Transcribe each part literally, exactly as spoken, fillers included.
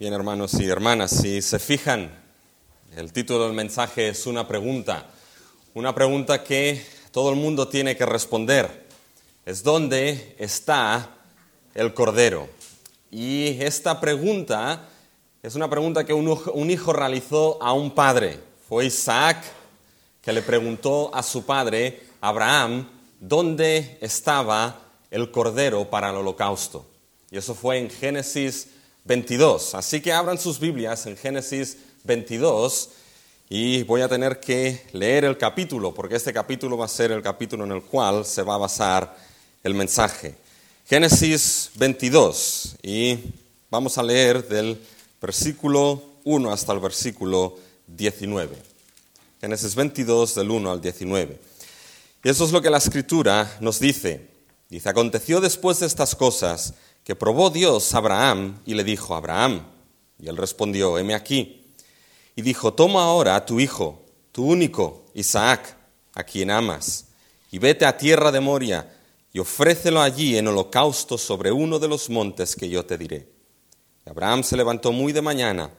Bien, hermanos y hermanas, si se fijan, el título del mensaje es una pregunta, una pregunta que todo el mundo tiene que responder. Es ¿dónde está el Cordero? Y esta pregunta es una pregunta que un, un hijo realizó a un padre. Fue Isaac que le preguntó a su padre, Abraham, ¿dónde estaba el Cordero para el holocausto? Y eso fue en Génesis veintidós. Así que abran sus Biblias en Génesis veintidós y voy a tener que leer el capítulo, porque este capítulo va a ser el capítulo en el cual se va a basar el mensaje. Génesis veintidós, y vamos a leer del versículo uno hasta el versículo diecinueve. Génesis veintidós, del uno al diecinueve. Y eso es lo que la Escritura nos dice. Dice, aconteció después de estas cosas que probó Dios a Abraham y le dijo, Abraham, y él respondió, heme aquí. Y dijo, toma ahora a tu hijo, tu único, Isaac, a quien amas, y vete a tierra de Moria, y ofrécelo allí en holocausto sobre uno de los montes que yo te diré. Y Abraham se levantó muy de mañana,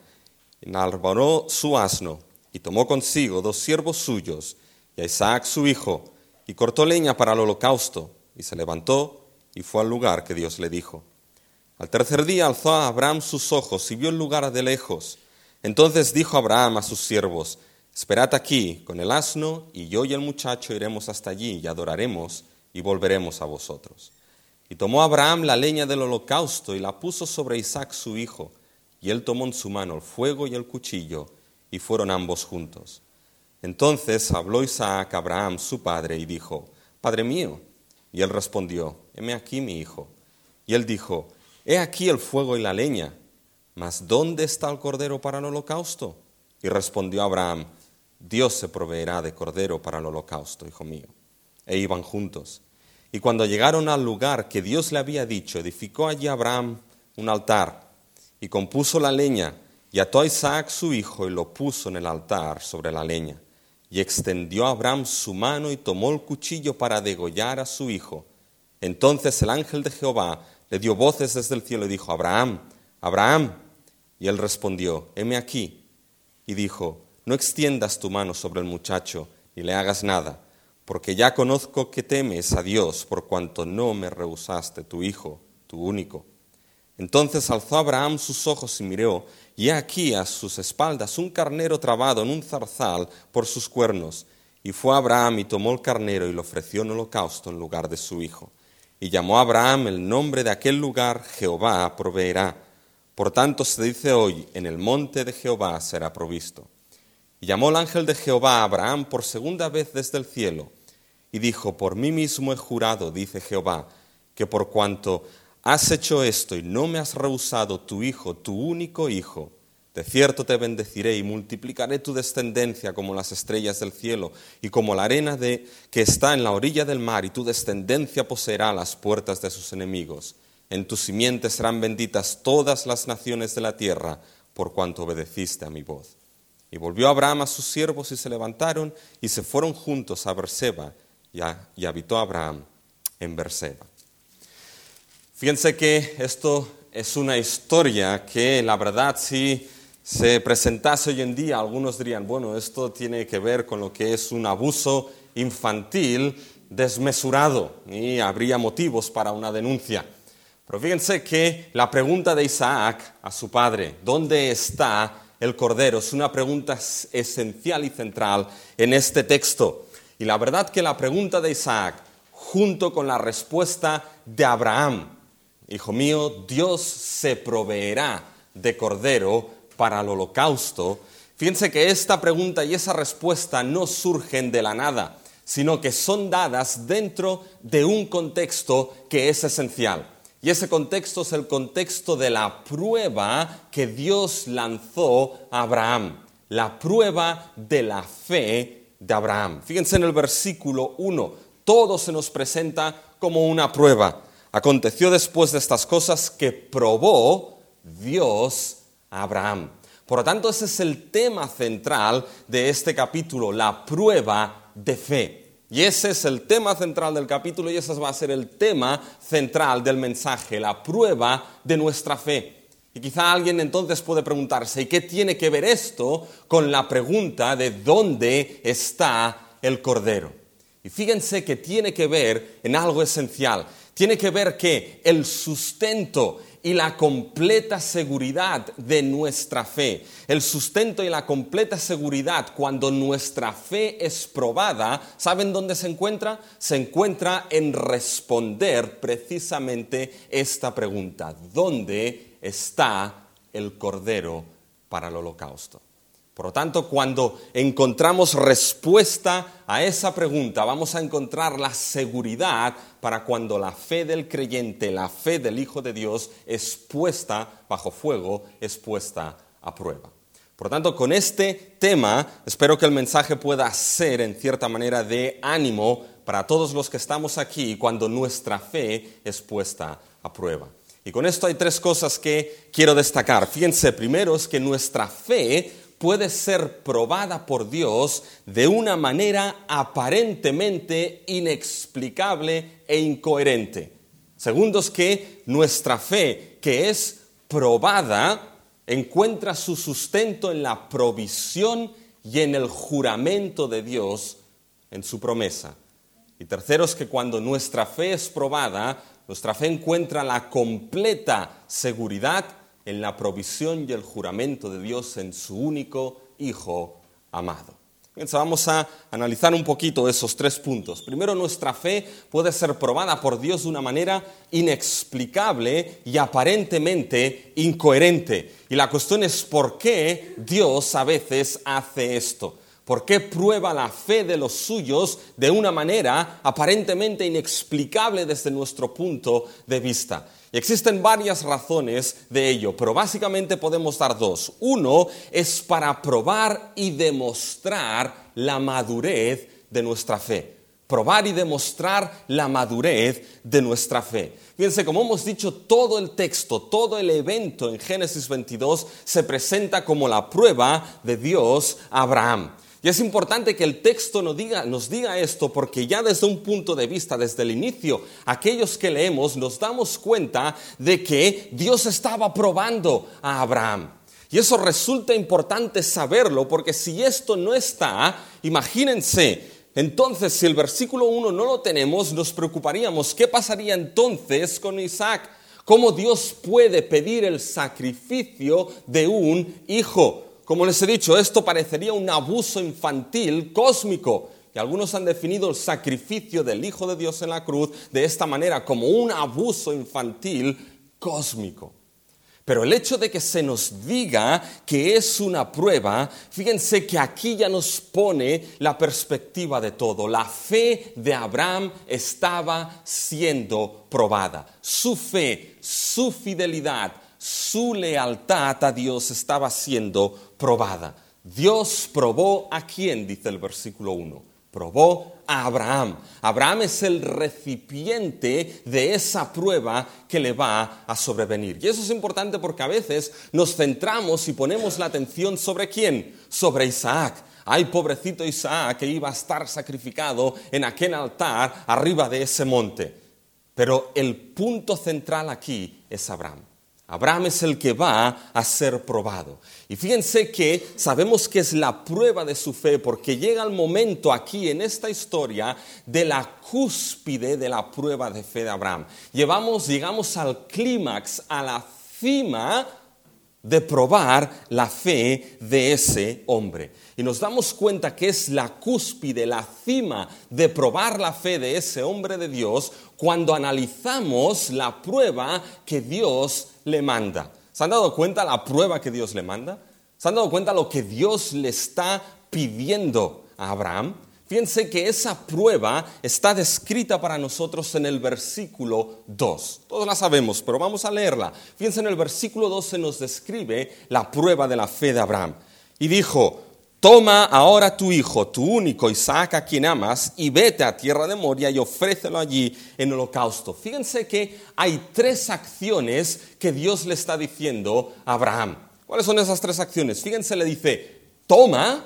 enarboró su asno, y tomó consigo dos siervos suyos, y a Isaac su hijo, y cortó leña para el holocausto, y se levantó, y fue al lugar que Dios le dijo. Al tercer día alzó a Abraham sus ojos y vio el lugar de lejos. Entonces dijo Abraham a sus siervos, esperad aquí con el asno, y yo y el muchacho iremos hasta allí y adoraremos y volveremos a vosotros. Y tomó Abraham la leña del holocausto y la puso sobre Isaac su hijo, y él tomó en su mano el fuego y el cuchillo, y fueron ambos juntos. Entonces habló Isaac a Abraham su padre y dijo, Padre mío. Y él respondió, heme aquí mi hijo. Y él dijo, he aquí el fuego y la leña, mas ¿dónde está el cordero para el holocausto? Y respondió Abraham, Dios se proveerá de cordero para el holocausto, hijo mío. E iban juntos. Y cuando llegaron al lugar que Dios le había dicho, edificó allí Abraham un altar, y compuso la leña, y ató a Isaac su hijo, y lo puso en el altar sobre la leña. Y extendió Abraham su mano, y tomó el cuchillo para degollar a su hijo. Entonces el ángel de Jehová le dio voces desde el cielo y dijo, Abraham, Abraham. Y él respondió, heme aquí. Y dijo, no extiendas tu mano sobre el muchacho, ni le hagas nada, porque ya conozco que temes a Dios, por cuanto no me rehusaste tu hijo, tu único. Entonces alzó Abraham sus ojos y miró, y he aquí a sus espaldas un carnero trabado en un zarzal por sus cuernos. Y fue Abraham y tomó el carnero y lo ofreció en holocausto en lugar de su hijo. Y llamó a Abraham el nombre de aquel lugar, Jehová proveerá. Por tanto se dice hoy, en el monte de Jehová será provisto. Y llamó el ángel de Jehová a Abraham por segunda vez desde el cielo. Y dijo, por mí mismo he jurado, dice Jehová, que por cuanto has hecho esto y no me has rehusado tu hijo, tu único hijo, de cierto te bendeciré y multiplicaré tu descendencia como las estrellas del cielo y como la arena de, que está en la orilla del mar, y tu descendencia poseerá las puertas de sus enemigos. En tu simiente serán benditas todas las naciones de la tierra, por cuanto obedeciste a mi voz. Y volvió Abraham a sus siervos y se levantaron y se fueron juntos a Berseba, y, a, y habitó Abraham en Berseba. Fíjense que esto es una historia que la verdad si se presentase hoy en día, algunos dirían, bueno, esto tiene que ver con lo que es un abuso infantil desmesurado y habría motivos para una denuncia. Pero fíjense que la pregunta de Isaac a su padre, ¿dónde está el cordero?, es una pregunta esencial y central en este texto. Y la verdad que la pregunta de Isaac, junto con la respuesta de Abraham, hijo mío, Dios se proveerá de cordero para el holocausto. Fíjense que esta pregunta y esa respuesta no surgen de la nada, sino que son dadas dentro de un contexto que es esencial. Y ese contexto es el contexto de la prueba que Dios lanzó a Abraham, la prueba de la fe de Abraham. Fíjense en el versículo uno, todo se nos presenta como una prueba. Aconteció después de estas cosas que probó Dios a Abraham. Por lo tanto, ese es el tema central de este capítulo, la prueba de fe. Y ese es el tema central del capítulo y ese va a ser el tema central del mensaje, la prueba de nuestra fe. Y quizá alguien entonces puede preguntarse, ¿y qué tiene que ver esto con la pregunta de dónde está el Cordero? Y fíjense que tiene que ver en algo esencial. Tiene que ver que el sustento y la completa seguridad de nuestra fe, el sustento y la completa seguridad cuando nuestra fe es probada, ¿saben dónde se encuentra? Se encuentra en responder precisamente esta pregunta: ¿dónde está el Cordero para el holocausto? Por lo tanto, cuando encontramos respuesta a esa pregunta, vamos a encontrar la seguridad para cuando la fe del creyente, la fe del Hijo de Dios, es puesta bajo fuego, es puesta a prueba. Por lo tanto, con este tema, espero que el mensaje pueda ser, en cierta manera, de ánimo para todos los que estamos aquí cuando nuestra fe es puesta a prueba. Y con esto hay tres cosas que quiero destacar. Fíjense, primero es que nuestra fe puede ser probada por Dios de una manera aparentemente inexplicable e incoherente. Segundo es que nuestra fe, que es probada, encuentra su sustento en la provisión y en el juramento de Dios en su promesa. Y tercero es que cuando nuestra fe es probada, nuestra fe encuentra la completa seguridad en la provisión y el juramento de Dios en su único Hijo amado. Entonces vamos a analizar un poquito esos tres puntos. Primero, nuestra fe puede ser probada por Dios de una manera inexplicable y aparentemente incoherente. Y la cuestión es por qué Dios a veces hace esto. ¿Por qué prueba la fe de los suyos de una manera aparentemente inexplicable desde nuestro punto de vista? Y existen varias razones de ello, pero básicamente podemos dar dos. Uno es para probar y demostrar la madurez de nuestra fe. Probar y demostrar la madurez de nuestra fe. Fíjense, como hemos dicho, todo el texto, todo el evento en Génesis veintidós se presenta como la prueba de Dios a Abraham. Y es importante que el texto nos diga, nos diga esto, porque ya desde un punto de vista, desde el inicio, aquellos que leemos nos damos cuenta de que Dios estaba probando a Abraham. Y eso resulta importante saberlo, porque si esto no está, imagínense, entonces si el versículo uno no lo tenemos, nos preocuparíamos. ¿Qué pasaría entonces con Isaac? ¿Cómo Dios puede pedir el sacrificio de un hijo? Como les he dicho, esto parecería un abuso infantil cósmico. Y algunos han definido el sacrificio del Hijo de Dios en la cruz de esta manera, como un abuso infantil cósmico. Pero el hecho de que se nos diga que es una prueba, fíjense que aquí ya nos pone la perspectiva de todo. La fe de Abraham estaba siendo probada. Su fe, su fidelidad, su lealtad a Dios estaba siendo probada. Dios probó ¿a quién? Dice el versículo uno. Probó a Abraham. Abraham es el recipiente de esa prueba que le va a sobrevenir. Y eso es importante porque a veces nos centramos y ponemos la atención ¿sobre quién? Sobre Isaac. Ay, pobrecito Isaac, que iba a estar sacrificado en aquel altar arriba de ese monte. Pero el punto central aquí es Abraham. Abraham es el que va a ser probado. Y fíjense que sabemos que es la prueba de su fe porque llega el momento aquí en esta historia de la cúspide de la prueba de fe de Abraham. Llevamos, llegamos al clímax, a la cima de probar la fe de ese hombre. Y nos damos cuenta que es la cúspide, la cima de probar la fe de ese hombre de Dios cuando analizamos la prueba que Dios le manda. ¿Se han dado cuenta la prueba que Dios le manda? ¿Se han dado cuenta lo que Dios le está pidiendo a Abraham? Fíjense que esa prueba está descrita para nosotros en el versículo dos. Todos la sabemos, pero vamos a leerla. Fíjense, en el versículo dos se nos describe la prueba de la fe de Abraham. Y dijo: toma ahora tu hijo, tu único Isaac, a quien amas, y vete a tierra de Moria y ofrécelo allí en holocausto. Fíjense que hay tres acciones que Dios le está diciendo a Abraham. ¿Cuáles son esas tres acciones? Fíjense, le dice: toma,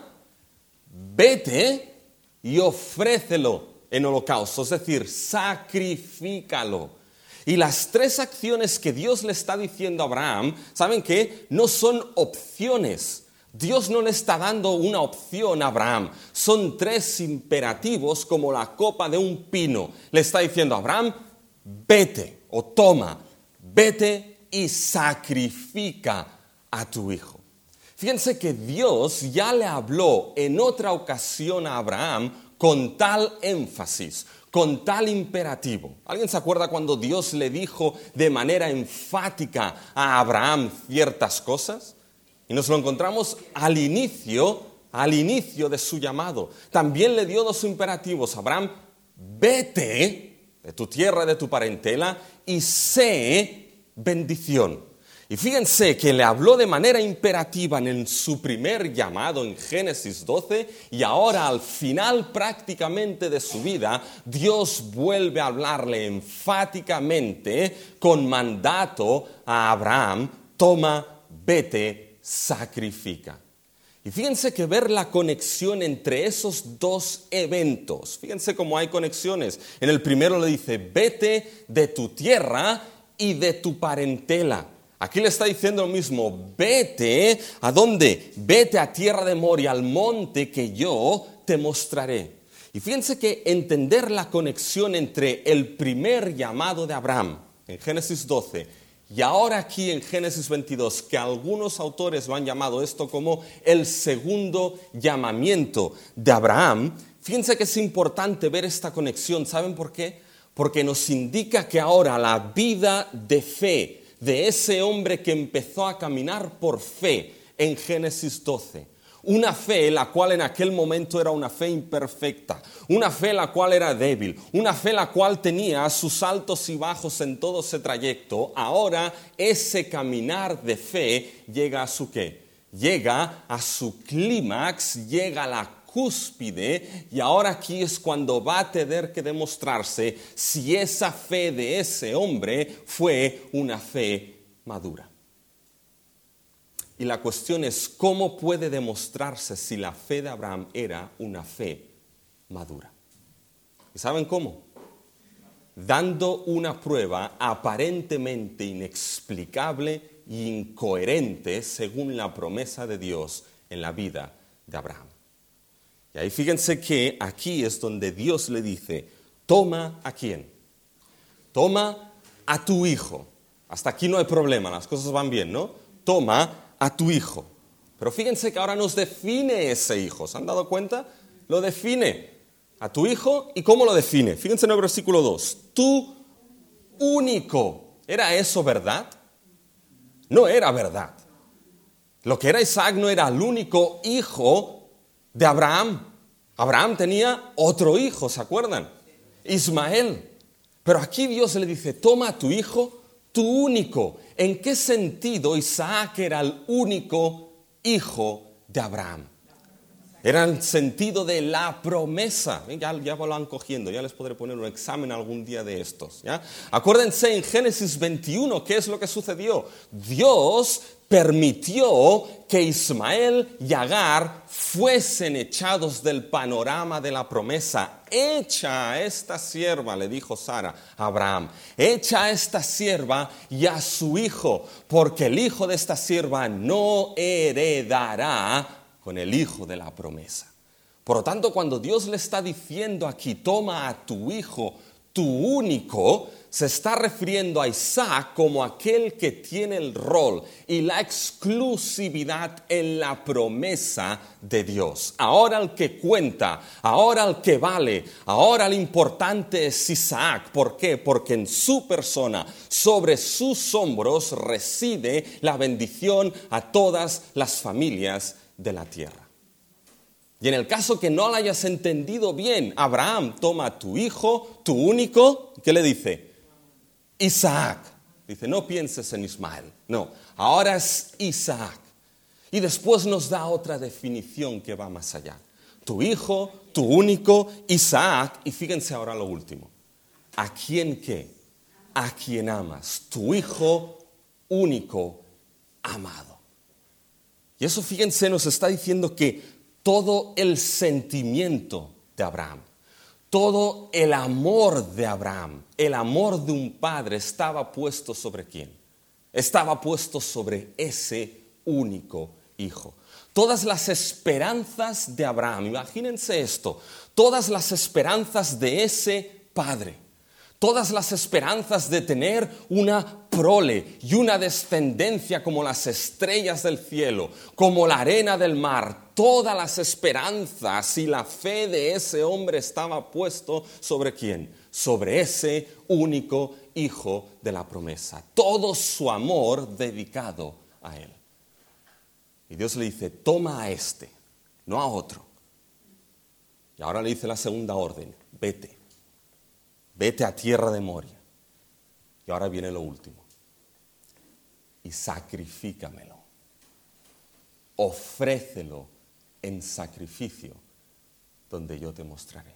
vete y ofrécelo en holocausto, es decir, sacrifícalo. Y las tres acciones que Dios le está diciendo a Abraham, ¿saben qué? No son opciones. Dios no le está dando una opción a Abraham. Son tres imperativos como la copa de un pino. Le está diciendo a Abraham, vete o toma, vete y sacrifica a tu hijo. Fíjense que Dios ya le habló en otra ocasión a Abraham con tal énfasis, con tal imperativo. ¿Alguien se acuerda cuando Dios le dijo de manera enfática a Abraham ciertas cosas? Y nos lo encontramos al inicio, al inicio de su llamado. También le dio dos imperativos. Abraham, vete de tu tierra, de tu parentela, y sé bendición. Y fíjense que le habló de manera imperativa en su primer llamado en Génesis doce, y ahora al final prácticamente de su vida, Dios vuelve a hablarle enfáticamente con mandato a Abraham, toma, vete, sacrifica. Y fíjense que ver la conexión entre esos dos eventos, fíjense cómo hay conexiones. En el primero le dice, vete de tu tierra y de tu parentela. Aquí le está diciendo lo mismo, vete, ¿a dónde? Vete a tierra de Moria, al monte que yo te mostraré. Y fíjense que entender la conexión entre el primer llamado de Abraham, en Génesis doce, y ahora aquí en Génesis veintidós, que algunos autores lo han llamado esto como el segundo llamamiento de Abraham, fíjense que es importante ver esta conexión. ¿Saben por qué? Porque nos indica que ahora la vida de fe de ese hombre que empezó a caminar por fe en Génesis doce, una fe la cual en aquel momento era una fe imperfecta, una fe la cual era débil, una fe la cual tenía sus altos y bajos en todo ese trayecto, ahora ese caminar de fe llega a su ¿qué? Llega a su clímax, llega a la cúspide, y ahora aquí es cuando va a tener que demostrarse si esa fe de ese hombre fue una fe madura. Y la cuestión es, ¿cómo puede demostrarse si la fe de Abraham era una fe madura? ¿Y saben cómo? Dando una prueba aparentemente inexplicable e incoherente según la promesa de Dios en la vida de Abraham. Y ahí fíjense que aquí es donde Dios le dice, toma ¿a quién? Toma a tu hijo. Hasta aquí no hay problema, las cosas van bien, ¿no? Toma a tu hijo. Pero fíjense que ahora nos define ese hijo. ¿Se han dado cuenta? Lo define a tu hijo. ¿Y cómo lo define? Fíjense en el versículo dos. Tu único. ¿Era eso verdad? No era verdad. Lo que era Isaac no era el único hijo de Abraham. Abraham tenía otro hijo, ¿se acuerdan? Ismael. Pero aquí Dios le dice, toma a tu hijo, tu único. ¿En qué sentido Isaac era el único hijo de Abraham? Era el sentido de la promesa. Ya, ya lo van cogiendo, ya les podré poner un examen algún día de estos, ¿ya? Acuérdense en Génesis veintiuno, ¿qué es lo que sucedió? Dios permitió que Ismael y Agar fuesen echados del panorama de la promesa. Echa a esta sierva, le dijo Sara a Abraham, echa a esta sierva y a su hijo, porque el hijo de esta sierva no heredará con el hijo de la promesa. Por lo tanto, cuando Dios le está diciendo aquí, toma a tu hijo, tu único, se está refiriendo a Isaac como aquel que tiene el rol y la exclusividad en la promesa de Dios. Ahora el que cuenta, ahora el que vale, ahora el importante es Isaac. ¿Por qué? Porque en su persona, sobre sus hombros, reside la bendición a todas las familias de la tierra. Y en el caso que no lo hayas entendido bien, Abraham toma a tu hijo, tu único, ¿qué le dice? Isaac. Dice, no pienses en Ismael. No, ahora es Isaac. Y después nos da otra definición que va más allá. Tu hijo, tu único, Isaac. Y fíjense ahora lo último. ¿A quién qué? A quien amas. Tu hijo único, amado. Y eso, fíjense, nos está diciendo que todo el sentimiento de Abraham, Todo el amor de Abraham, el amor de un padre estaba puesto ¿sobre quién? Estaba puesto sobre ese único hijo. Todas las esperanzas de Abraham, imagínense esto, todas las esperanzas de ese padre, todas las esperanzas de tener una prole y una descendencia como las estrellas del cielo, como la arena del mar, todas las esperanzas y la fe de ese hombre estaba puesto ¿sobre quién? Sobre ese único hijo de la promesa. Todo su amor dedicado a él. Y Dios le dice, toma a este, no a otro. Y ahora le dice la segunda orden, vete. Vete a tierra de Moria. Y ahora viene lo último. Y sacrifícamelo. Ofrécelo en sacrificio donde yo te mostraré.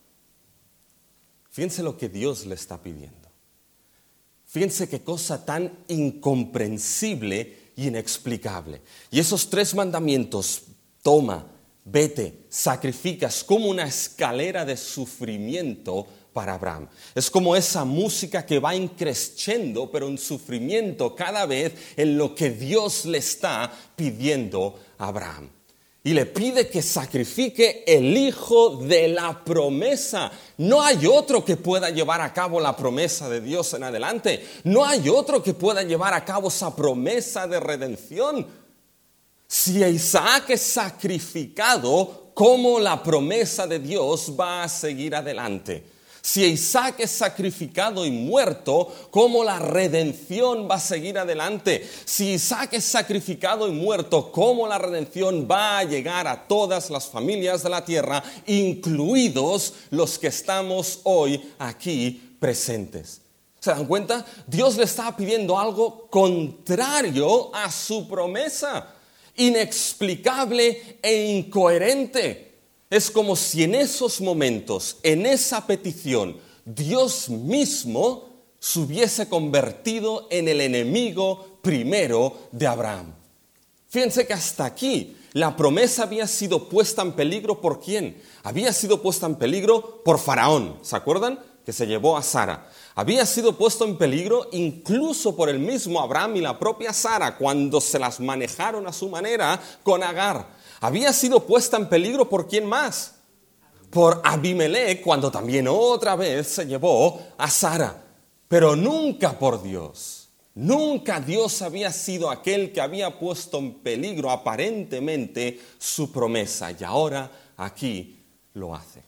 Fíjense lo que Dios le está pidiendo. Fíjense qué cosa tan incomprensible y inexplicable. Y esos tres mandamientos, toma, vete, sacrificas, como una escalera de sufrimiento para Abraham. Es como esa música que va increciendo, pero en sufrimiento cada vez en lo que Dios le está pidiendo a Abraham. Y le pide que sacrifique el hijo de la promesa. No hay otro que pueda llevar a cabo la promesa de Dios en adelante. No hay otro que pueda llevar a cabo esa promesa de redención. Si Isaac es sacrificado, ¿cómo la promesa de Dios va a seguir adelante? Si Isaac es sacrificado y muerto, ¿cómo la redención va a seguir adelante? Si Isaac es sacrificado y muerto, ¿cómo la redención va a llegar a todas las familias de la tierra, incluidos los que estamos hoy aquí presentes? ¿Se dan cuenta? Dios le está pidiendo algo contrario a su promesa, inexplicable e incoherente. Es como si en esos momentos, en esa petición, Dios mismo se hubiese convertido en el enemigo primero de Abraham. Fíjense que hasta aquí la promesa había sido puesta en peligro ¿por quién? Había sido puesta en peligro por Faraón, ¿se acuerdan? Que se llevó a Sara. Había sido puesto en peligro incluso por el mismo Abraham y la propia Sara cuando se las manejaron a su manera con Agar. Había sido puesta en peligro ¿por quién más? Por Abimelech, cuando también otra vez se llevó a Sara. Pero nunca por Dios. Nunca Dios había sido aquel que había puesto en peligro aparentemente su promesa. Y ahora aquí lo hace.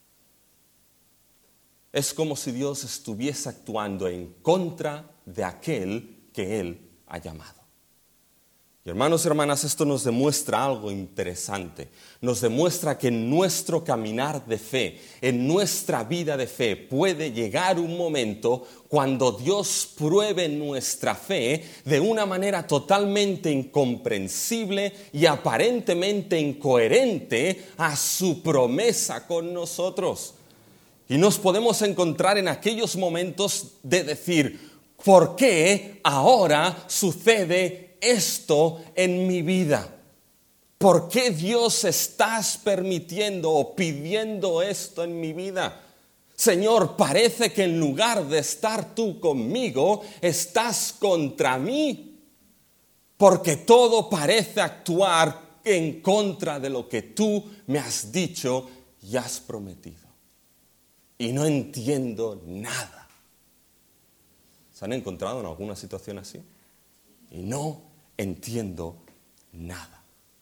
Es como si Dios estuviese actuando en contra de aquel que Él ha llamado. Y hermanos y hermanas, esto nos demuestra algo interesante. Nos demuestra que en nuestro caminar de fe, en nuestra vida de fe, puede llegar un momento cuando Dios pruebe nuestra fe de una manera totalmente incomprensible y aparentemente incoherente a su promesa con nosotros. Y nos podemos encontrar en aquellos momentos de decir, ¿por qué ahora sucede esto en mi vida? ¿Por qué Dios estás permitiendo o pidiendo esto en mi vida? Señor, parece que en lugar de estar tú conmigo, estás contra mí. Porque todo parece actuar en contra de lo que tú me has dicho y has prometido. Y no entiendo nada. ¿Se han encontrado en alguna situación así? Y no entiendo nada.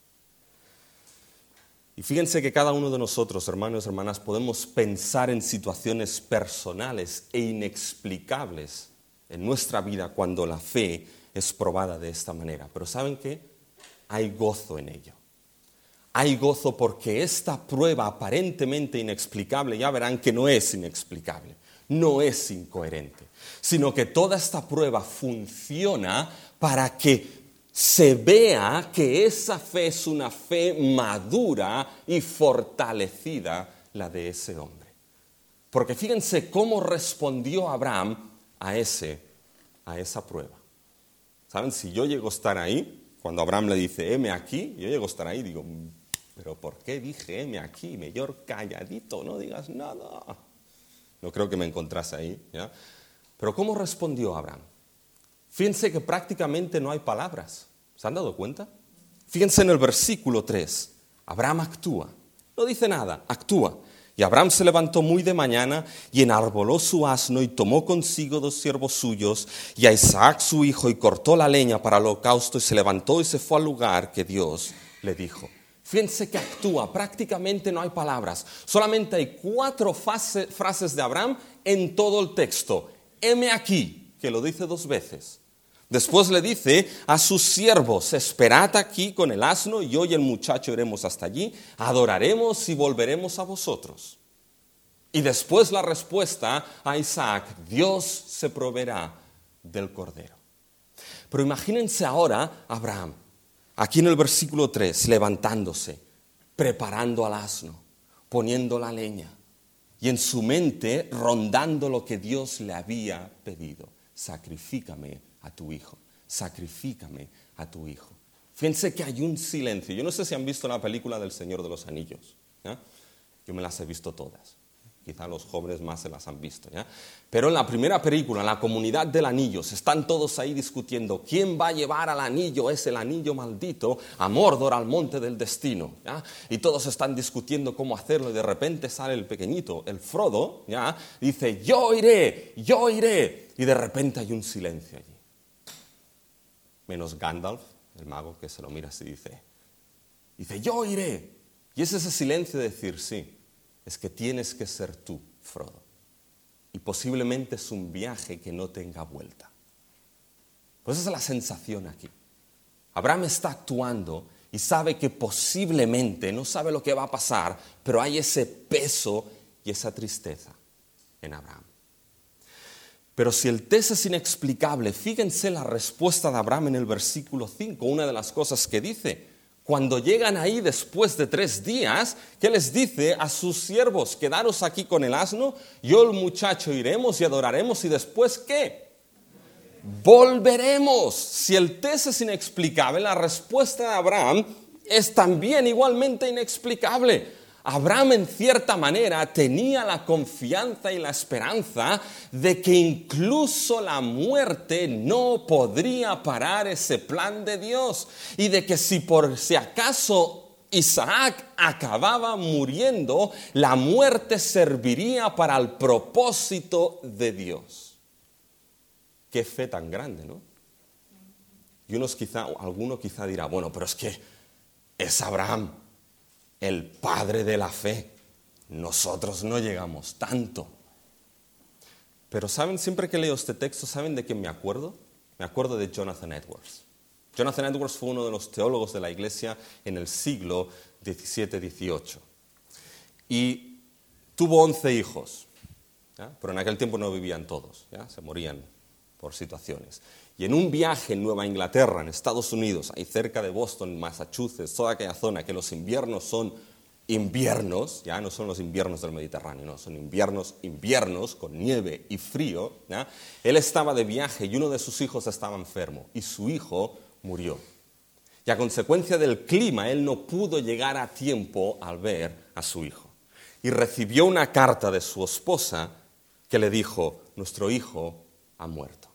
Y fíjense que cada uno de nosotros, hermanos y hermanas, podemos pensar en situaciones personales e inexplicables en nuestra vida cuando la fe es probada de esta manera. Pero ¿saben qué? Hay gozo en ello. Hay gozo porque esta prueba aparentemente inexplicable, ya verán que no es inexplicable, no es incoherente, sino que toda esta prueba funciona para que se vea que esa fe es una fe madura y fortalecida, la de ese hombre. Porque fíjense cómo respondió Abraham a, ese, a esa prueba. ¿Saben? Si yo llego a estar ahí, cuando Abraham le dice, heme aquí, yo llego a estar ahí y digo, Pero ¿por qué dije, heme aquí, mejor calladito, no digas nada? No creo que me encontrase ahí, ¿ya? Pero ¿cómo respondió Abraham? Fíjense que prácticamente no hay palabras. ¿Se han dado cuenta? Fíjense en el versículo tres. Abraham actúa. No dice nada, actúa. Y Abraham se levantó muy de mañana y enarboló su asno y tomó consigo dos siervos suyos y a Isaac su hijo y cortó la leña para el holocausto y se levantó y se fue al lugar que Dios le dijo. Fíjense que actúa, prácticamente no hay palabras. Solamente hay cuatro fase, frases de Abraham en todo el texto. Heme aquí, que lo dice dos veces. Después le dice a sus siervos, esperad aquí con el asno y yo y el muchacho iremos hasta allí, adoraremos y volveremos a vosotros. Y después la respuesta a Isaac, Dios se proveerá del cordero. Pero imagínense ahora a Abraham, aquí en el versículo tres, levantándose, preparando al asno, poniendo la leña y en su mente rondando lo que Dios le había pedido. Sacrifícame a tu hijo, sacrifícame a tu hijo. Fíjense que hay un silencio. Yo no sé si han visto la película del Señor de los Anillos, ¿ya? Yo me las he visto todas. Quizá los jóvenes más se las han visto, ¿ya? Pero en la primera película, en la comunidad del anillo, se están todos ahí discutiendo quién va a llevar al anillo, es el anillo maldito, a Mordor, al monte del destino, ¿ya? Y todos están discutiendo cómo hacerlo y de repente sale el pequeñito, el Frodo, ¿ya? Dice, yo iré, yo iré. Y de repente hay un silencio allí. Menos Gandalf, el mago, que se lo mira así y dice, dice, yo iré. Y es ese silencio de decir, sí, es que tienes que ser tú, Frodo. Y posiblemente es un viaje que no tenga vuelta. Pues esa es la sensación aquí. Abraham está actuando y sabe que posiblemente, no sabe lo que va a pasar, pero hay ese peso y esa tristeza en Abraham. Pero si el test es inexplicable, fíjense la respuesta de Abraham en el versículo cinco, una de las cosas que dice. Cuando llegan ahí después de tres días, ¿qué les dice a sus siervos? Quedaros aquí con el asno, yo el muchacho iremos y adoraremos y después ¿qué? Volveremos. Si el test es inexplicable, la respuesta de Abraham es también igualmente inexplicable. Abraham en cierta manera tenía la confianza y la esperanza de que incluso la muerte no podría parar ese plan de Dios y de que si por si acaso Isaac acababa muriendo, la muerte serviría para el propósito de Dios. Qué fe tan grande, ¿no? Y unos quizá, alguno quizá dirá, bueno, pero es que es Abraham, el padre de la fe. Nosotros no llegamos tanto. Pero ¿saben? Siempre que leo este texto, ¿saben de quién me acuerdo? Me acuerdo de Jonathan Edwards. Jonathan Edwards fue uno de los teólogos de la iglesia en el siglo diecisiete dieciocho. Y tuvo once hijos, ¿ya? Pero en aquel tiempo no vivían todos, ¿ya? Se morían por situaciones. Y en un viaje en Nueva Inglaterra, en Estados Unidos, ahí cerca de Boston, Massachusetts, toda aquella zona que los inviernos son inviernos, ya no son los inviernos del Mediterráneo, no, son inviernos, inviernos con nieve y frío, ¿ya? Él estaba de viaje y uno de sus hijos estaba enfermo y su hijo murió. Y a consecuencia del clima, él no pudo llegar a tiempo al ver a su hijo. Y recibió una carta de su esposa que le dijo, nuestro hijo ha muerto.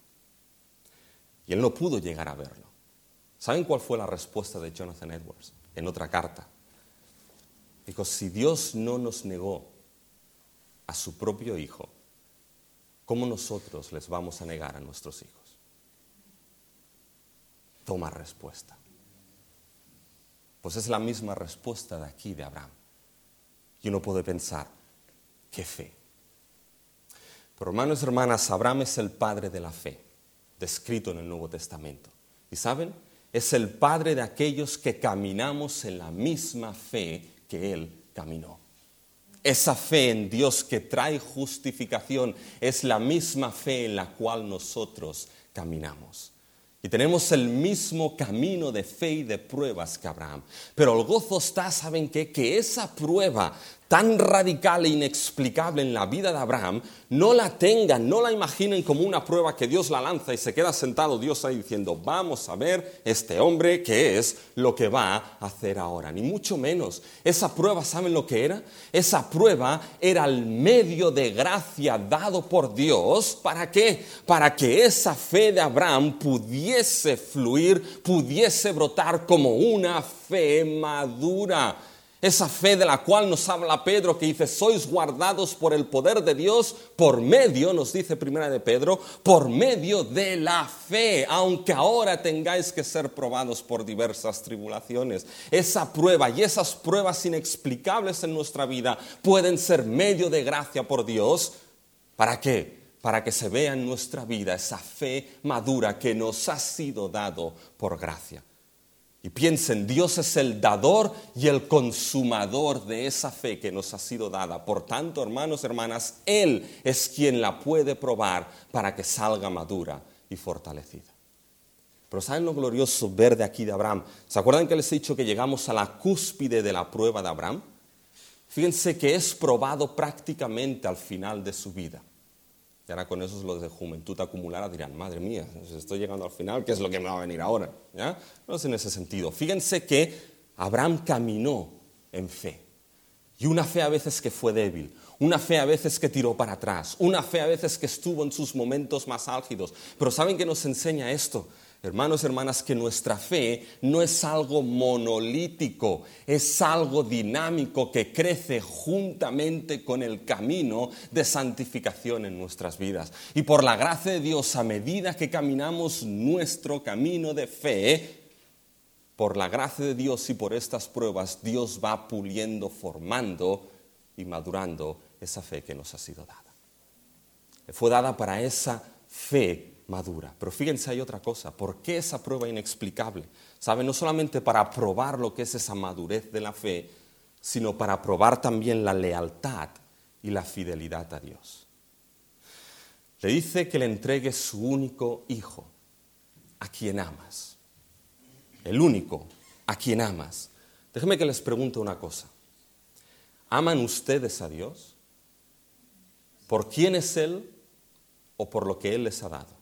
Y él no pudo llegar a verlo. ¿Saben cuál fue la respuesta de Jonathan Edwards en otra carta? Dijo, si Dios no nos negó a su propio hijo, ¿cómo nosotros les vamos a negar a nuestros hijos? Toma respuesta. Pues es la misma respuesta de aquí de Abraham. Y uno puede pensar, qué fe. Pero hermanos y hermanas, Abraham es el padre de la fe, descrito en el Nuevo Testamento. ¿Y saben? Es el padre de aquellos que caminamos en la misma fe que él caminó. Esa fe en Dios que trae justificación es la misma fe en la cual nosotros caminamos. Y tenemos el mismo camino de fe y de pruebas que Abraham. Pero el gozo está, ¿saben qué? Que esa prueba tan radical e inexplicable en la vida de Abraham, no la tengan, no la imaginen como una prueba que Dios la lanza y se queda sentado Dios ahí diciendo, vamos a ver este hombre qué es lo que va a hacer ahora. Ni mucho menos. Esa prueba, ¿saben lo que era? Esa prueba era el medio de gracia dado por Dios. ¿Para qué? Para que esa fe de Abraham pudiese fluir, pudiese brotar como una fe madura. Esa fe de la cual nos habla Pedro, que dice, sois guardados por el poder de Dios, por medio, nos dice primera de Pedro, por medio de la fe, aunque ahora tengáis que ser probados por diversas tribulaciones. Esa prueba y esas pruebas inexplicables en nuestra vida pueden ser medio de gracia por Dios. ¿Para qué? Para que se vea en nuestra vida esa fe madura que nos ha sido dado por gracia. Y piensen, Dios es el dador y el consumador de esa fe que nos ha sido dada. Por tanto, hermanos, hermanas, Él es quien la puede probar para que salga madura y fortalecida. Pero ¿saben lo glorioso ver de aquí de Abraham? ¿Se acuerdan que les he dicho que llegamos a la cúspide de la prueba de Abraham? Fíjense que es probado prácticamente al final de su vida. Y ahora con esos los de juventud acumulada dirán, madre mía, estoy llegando al final, ¿qué es lo que me va a venir ahora? ¿Ya? No es en ese sentido. Fíjense que Abraham caminó en fe. Y una fe a veces que fue débil, una fe a veces que tiró para atrás, una fe a veces que estuvo en sus momentos más álgidos. Pero ¿saben qué nos enseña esto? Hermanos y hermanas, que nuestra fe no es algo monolítico, es algo dinámico que crece juntamente con el camino de santificación en nuestras vidas. Y por la gracia de Dios, a medida que caminamos nuestro camino de fe, por la gracia de Dios y por estas pruebas, Dios va puliendo, formando y madurando esa fe que nos ha sido dada. Fue dada para esa fe madura. Pero fíjense, hay otra cosa. ¿Por qué esa prueba inexplicable? ¿Saben? No solamente para probar lo que es esa madurez de la fe, sino para probar también la lealtad y la fidelidad a Dios. Le dice que le entregue su único hijo, a quien amas. El único, a quien amas. Déjenme que les pregunte una cosa. ¿Aman ustedes a Dios? ¿Por quién es Él o por lo que Él les ha dado?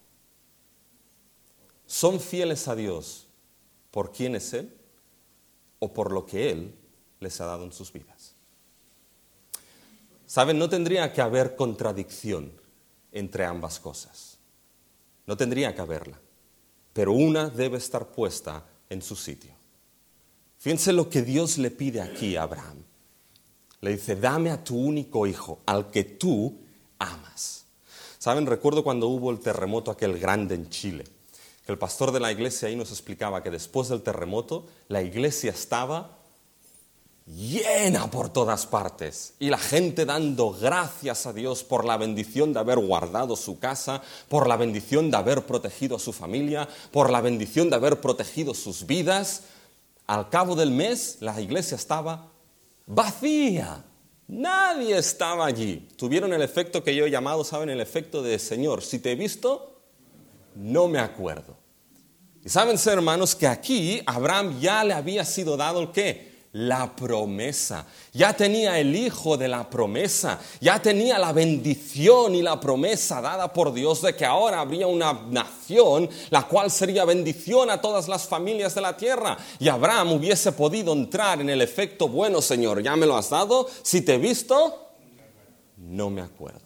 ¿Son fieles a Dios por quién es Él o por lo que Él les ha dado en sus vidas? ¿Saben? No tendría que haber contradicción entre ambas cosas. No tendría que haberla. Pero una debe estar puesta en su sitio. Fíjense lo que Dios le pide aquí a Abraham. Le dice, dame a tu único hijo, al que tú amas. ¿Saben? Recuerdo cuando hubo el terremoto aquel grande en Chile. El pastor de la iglesia ahí nos explicaba que después del terremoto la iglesia estaba llena por todas partes y la gente dando gracias a Dios por la bendición de haber guardado su casa, por la bendición de haber protegido a su familia, por la bendición de haber protegido sus vidas. Al cabo del mes la iglesia estaba vacía. Nadie estaba allí. Tuvieron el efecto que yo he llamado, ¿saben? El efecto de Señor, si te he visto, no me acuerdo. Y saben, hermanos, que aquí Abraham ya le había sido dado el ¿qué? La promesa. Ya tenía el hijo de la promesa. Ya tenía la bendición y la promesa dada por Dios de que ahora habría una nación la cual sería bendición a todas las familias de la tierra. Y Abraham hubiese podido entrar en el efecto, bueno, Señor, ya me lo has dado. Si te he visto, no me acuerdo.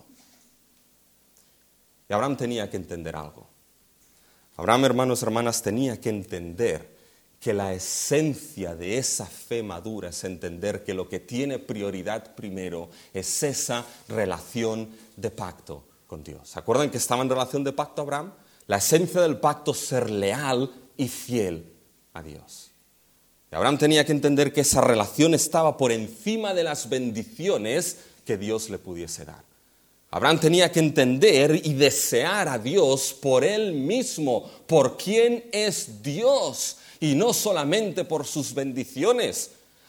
Y Abraham tenía que entender algo. Abraham, hermanos, hermanas, tenía que entender que la esencia de esa fe madura es entender que lo que tiene prioridad primero es esa relación de pacto con Dios. ¿Se acuerdan que estaba en relación de pacto Abraham? La esencia del pacto es ser leal y fiel a Dios. Y Abraham tenía que entender que esa relación estaba por encima de las bendiciones que Dios le pudiese dar. Abraham tenía que entender y desear a Dios por él mismo, por quién es Dios, y no solamente por sus bendiciones.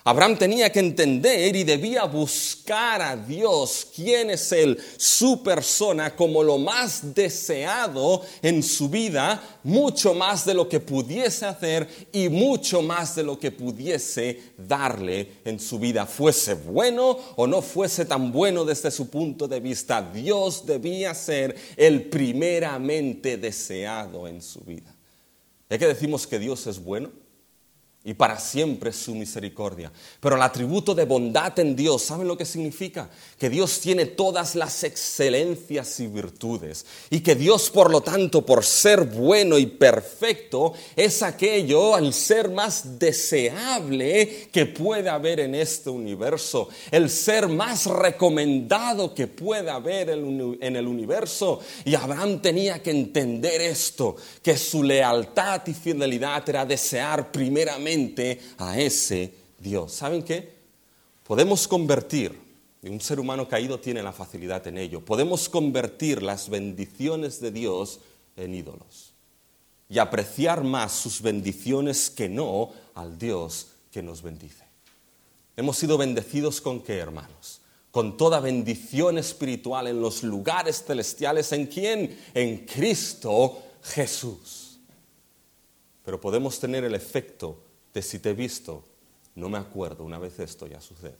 Abraham tenía que entender y debía buscar a Dios, quién es Él, su persona, como lo más deseado en su vida, mucho más de lo que pudiese hacer y mucho más de lo que pudiese darle en su vida. Fuese bueno o no fuese tan bueno desde su punto de vista, Dios debía ser el primeramente deseado en su vida. ¿Ya que decimos que Dios es bueno? Y para siempre es su misericordia. Pero el atributo de bondad en Dios, ¿saben lo que significa? Que Dios tiene todas las excelencias y virtudes. Y que Dios, por lo tanto, por ser bueno y perfecto, es aquello, el ser más deseable que puede haber en este universo. El ser más recomendado que puede haber en el universo. Y Abraham tenía que entender esto, que su lealtad y fidelidad era desear primeramente a ese Dios. ¿Saben qué? Podemos convertir, y un ser humano caído tiene la facilidad en ello, podemos convertir las bendiciones de Dios en ídolos y apreciar más sus bendiciones que no al Dios que nos bendice. Hemos sido bendecidos ¿con qué, hermanos? Con toda bendición espiritual en los lugares celestiales. ¿En quién? En Cristo Jesús. Pero podemos tener el efecto de si te he visto, no me acuerdo, una vez esto ya sucede.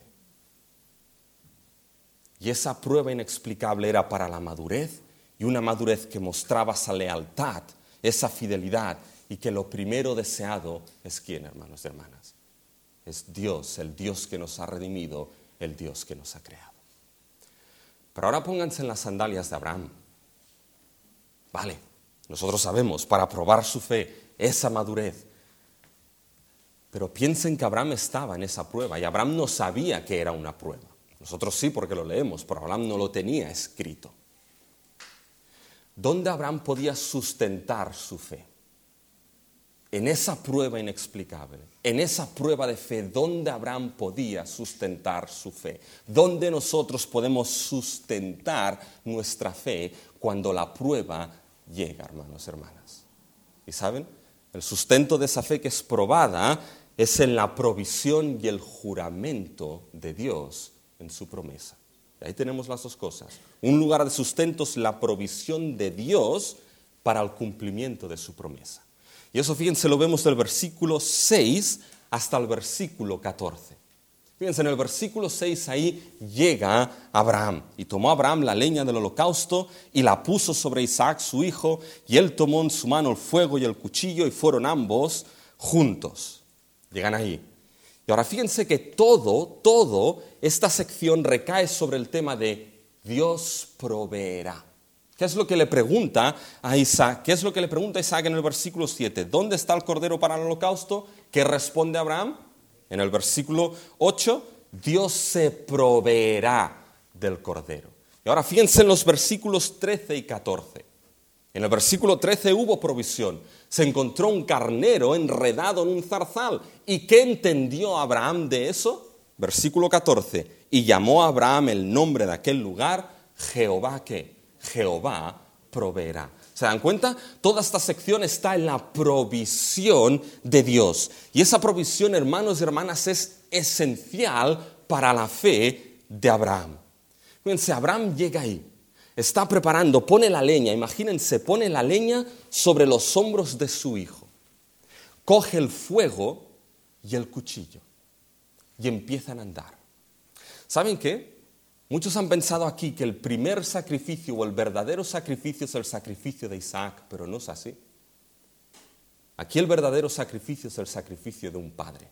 Y esa prueba inexplicable era para la madurez, y una madurez que mostraba esa lealtad, esa fidelidad, y que lo primero deseado es ¿quién, hermanos y hermanas? Es Dios, el Dios que nos ha redimido, el Dios que nos ha creado. Pero ahora pónganse en las sandalias de Abraham. Vale, nosotros sabemos, para probar su fe, esa madurez. Pero piensen que Abraham estaba en esa prueba y Abraham no sabía que era una prueba. Nosotros sí porque lo leemos, pero Abraham no lo tenía escrito. ¿Dónde Abraham podía sustentar su fe? En esa prueba inexplicable, en esa prueba de fe, ¿dónde Abraham podía sustentar su fe? ¿Dónde nosotros podemos sustentar nuestra fe cuando la prueba llega, hermanos y hermanas? ¿Y saben? El sustento de esa fe que es probada es en la provisión y el juramento de Dios en su promesa. Y ahí tenemos las dos cosas. Un lugar de sustento es la provisión de Dios para el cumplimiento de su promesa. Y eso, fíjense, lo vemos del versículo seis hasta el versículo catorce. Fíjense, en el versículo seis ahí llega Abraham. Y tomó Abraham la leña del holocausto y la puso sobre Isaac su hijo, y él tomó en su mano el fuego y el cuchillo, y fueron ambos juntos. Llegan ahí. Y ahora fíjense que todo, todo, esta sección recae sobre el tema de Dios proveerá. ¿Qué es lo que le pregunta a Isaac? ¿Qué es lo que le pregunta a Isaac en el versículo siete? ¿Dónde está el cordero para el holocausto? ¿Qué responde Abraham? En el versículo ocho, Dios se proveerá del cordero. Y ahora fíjense en los versículos trece y catorce. En el versículo trece hubo provisión. Se encontró un carnero enredado en un zarzal. ¿Y qué entendió Abraham de eso? Versículo catorce. Y llamó a Abraham el nombre de aquel lugar, Jehová, ¿qué? Jehová proveerá. ¿Se dan cuenta? Toda esta sección está en la provisión de Dios. Y esa provisión, hermanos y hermanas, es esencial para la fe de Abraham. Fíjense, Abraham llega ahí. Está preparando, pone la leña, imagínense, pone la leña sobre los hombros de su hijo. Coge el fuego y el cuchillo y empiezan a andar. ¿Saben qué? Muchos han pensado aquí que el primer sacrificio o el verdadero sacrificio es el sacrificio de Isaac, pero no es así. Aquí el verdadero sacrificio es el sacrificio de un padre.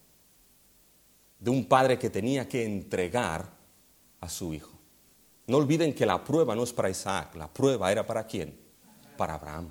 De un padre que tenía que entregar a su hijo. No olviden que la prueba no es para Isaac, la prueba era ¿para quién? Para Abraham.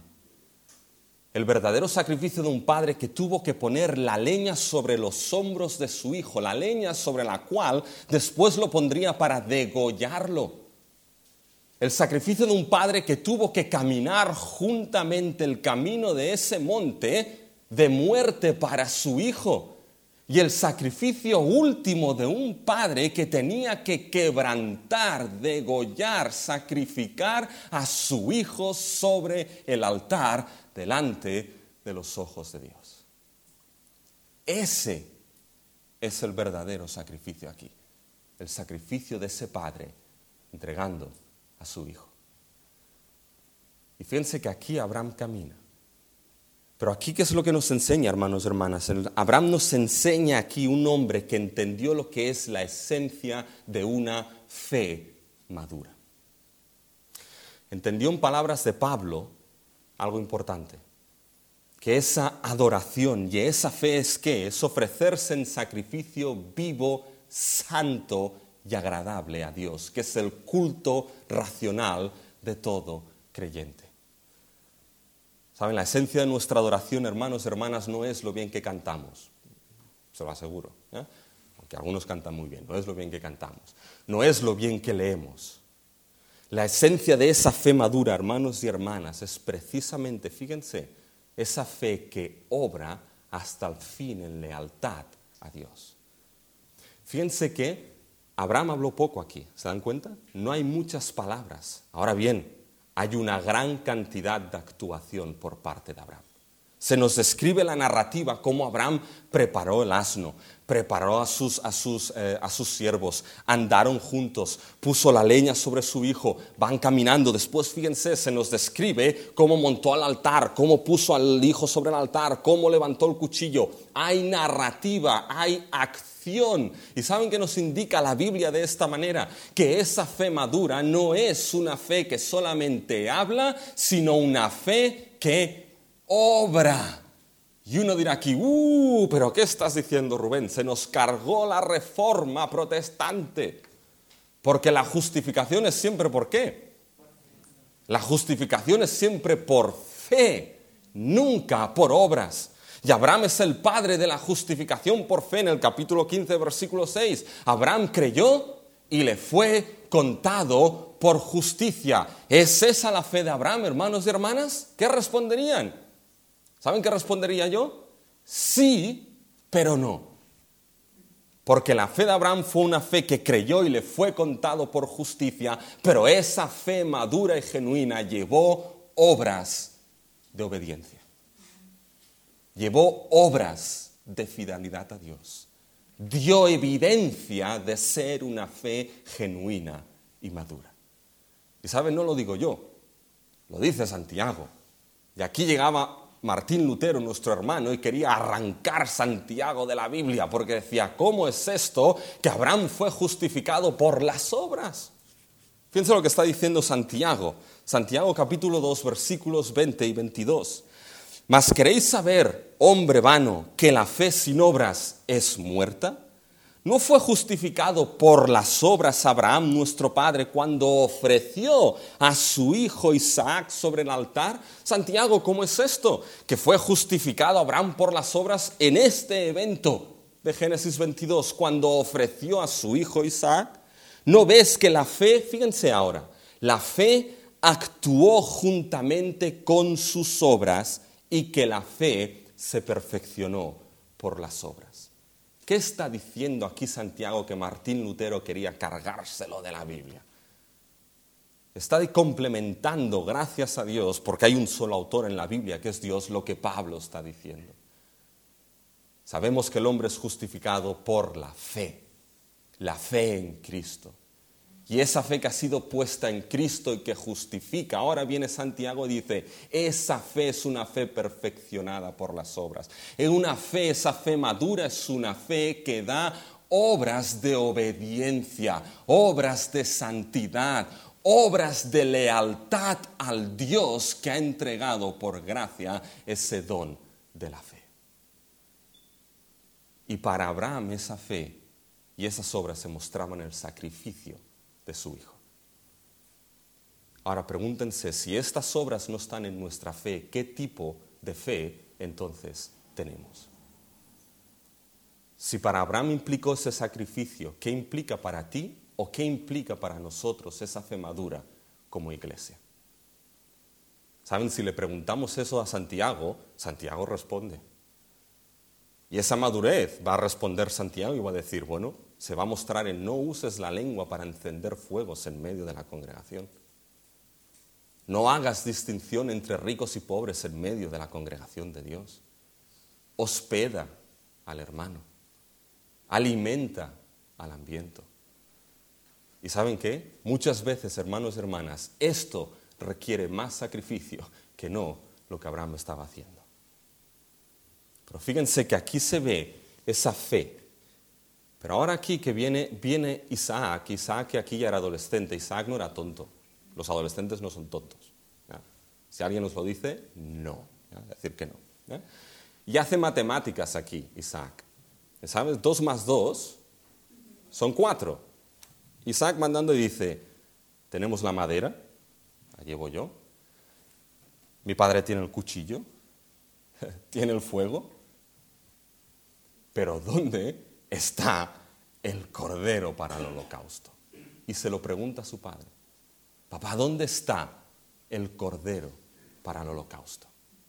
El verdadero sacrificio de un padre que tuvo que poner la leña sobre los hombros de su hijo, la leña sobre la cual después lo pondría para degollarlo. El sacrificio de un padre que tuvo que caminar juntamente el camino de ese monte de muerte para su hijo. Y el sacrificio último de un padre que tenía que quebrantar, degollar, sacrificar a su hijo sobre el altar delante de los ojos de Dios. Ese es el verdadero sacrificio aquí. El sacrificio de ese padre entregando a su hijo. Y fíjense que aquí Abraham camina. Pero aquí, ¿qué es lo que nos enseña, hermanos y hermanas? Abraham nos enseña aquí un hombre que entendió lo que es la esencia de una fe madura. Entendió en palabras de Pablo algo importante, que esa adoración y esa fe es ¿qué? Es ofrecerse en sacrificio vivo, santo y agradable a Dios, que es el culto racional de todo creyente. ¿Saben? La esencia de nuestra adoración, hermanos y hermanas, no es lo bien que cantamos, se lo aseguro, ¿eh? Aunque algunos cantan muy bien, no es lo bien que cantamos, no es lo bien que leemos. La esencia de esa fe madura, hermanos y hermanas, es precisamente, fíjense, esa fe que obra hasta el fin en lealtad a Dios. Fíjense que Abraham habló poco aquí, ¿se dan cuenta? No hay muchas palabras. Ahora bien, hay una gran cantidad de actuación por parte de Abraham. Se nos describe la narrativa cómo Abraham preparó el asno, preparó a sus, a, sus, eh, a sus siervos, andaron juntos, puso la leña sobre su hijo, van caminando. Después, fíjense, se nos describe cómo montó al altar, cómo puso al hijo sobre el altar, cómo levantó el cuchillo. Hay narrativa, hay acción. ¿Y saben qué nos indica la Biblia de esta manera? Que esa fe madura no es una fe que solamente habla, sino una fe que obra. Y uno dirá aquí, uh, pero ¿qué estás diciendo, Rubén? Se nos cargó la reforma protestante. Porque la justificación es siempre ¿por qué? La justificación es siempre por fe, nunca por obras. Y Abraham es el padre de la justificación por fe en el capítulo quince, versículo seis. Abraham creyó y le fue contado por justicia. ¿Es esa la fe de Abraham, hermanos y hermanas? ¿Qué responderían? ¿Saben qué respondería yo? Sí, pero no. Porque la fe de Abraham fue una fe que creyó y le fue contado por justicia, pero esa fe madura y genuina llevó obras de obediencia. Llevó obras de fidelidad a Dios. Dio evidencia de ser una fe genuina y madura. Y ¿saben? No lo digo yo, lo dice Santiago. Y aquí llegaba Martín Lutero, nuestro hermano, y quería arrancar Santiago de la Biblia, porque decía, ¿cómo es esto que Abraham fue justificado por las obras? Fíjense lo que está diciendo Santiago. Santiago capítulo dos, versículos veinte y veintidós. ¿Mas queréis saber, hombre vano, que la fe sin obras es muerta? ¿No fue justificado por las obras Abraham, nuestro padre, cuando ofreció a su hijo Isaac sobre el altar? Santiago, ¿cómo es esto? Que fue justificado Abraham por las obras en este evento de Génesis veintidós, cuando ofreció a su hijo Isaac. ¿No ves que la fe, fíjense ahora, la fe actuó juntamente con sus obras y que la fe se perfeccionó por las obras? ¿Qué está diciendo aquí Santiago que Martín Lutero quería cargárselo de la Biblia? Está complementando, gracias a Dios, porque hay un solo autor en la Biblia, que es Dios, lo que Pablo está diciendo. Sabemos que el hombre es justificado por la fe, la fe en Cristo. Y esa fe que ha sido puesta en Cristo y que justifica. Ahora viene Santiago y dice, esa fe es una fe perfeccionada por las obras. En una fe, esa fe madura es una fe que da obras de obediencia, obras de santidad, obras de lealtad al Dios que ha entregado por gracia ese don de la fe. Y para Abraham esa fe y esas obras se mostraban en el sacrificio de su hijo. Ahora pregúntense, si estas obras no están en nuestra fe, ¿qué tipo de fe entonces tenemos? Si para Abraham implicó ese sacrificio, ¿qué implica para ti o qué implica para nosotros esa fe madura como iglesia? ¿Saben? Si le preguntamos eso a Santiago, Santiago responde. Y esa madurez va a responder Santiago y va a decir, bueno, se va a mostrar en no uses la lengua para encender fuegos en medio de la congregación. No hagas distinción entre ricos y pobres en medio de la congregación de Dios. Hospeda al hermano. alimenta al hambriento. ¿Y saben qué? Muchas veces, hermanos y hermanas, esto requiere más sacrificio que no lo que Abraham estaba haciendo. Pero fíjense que aquí se ve esa fe. Pero ahora aquí que viene, viene Isaac, Isaac que aquí ya era adolescente, Isaac no era tonto. Los adolescentes no son tontos. ¿Ya? Si alguien nos lo dice, no. ¿Ya? Decir que no. ¿Ya? Y hace matemáticas aquí, Isaac. ¿Sabes? Dos más dos son cuatro. Isaac mandando y dice, tenemos la madera, la llevo yo. Mi padre tiene el cuchillo, tiene el fuego. Pero ¿dónde está el cordero para el holocausto? Y se lo pregunta a su padre. Papá, ¿dónde está el cordero para el holocausto?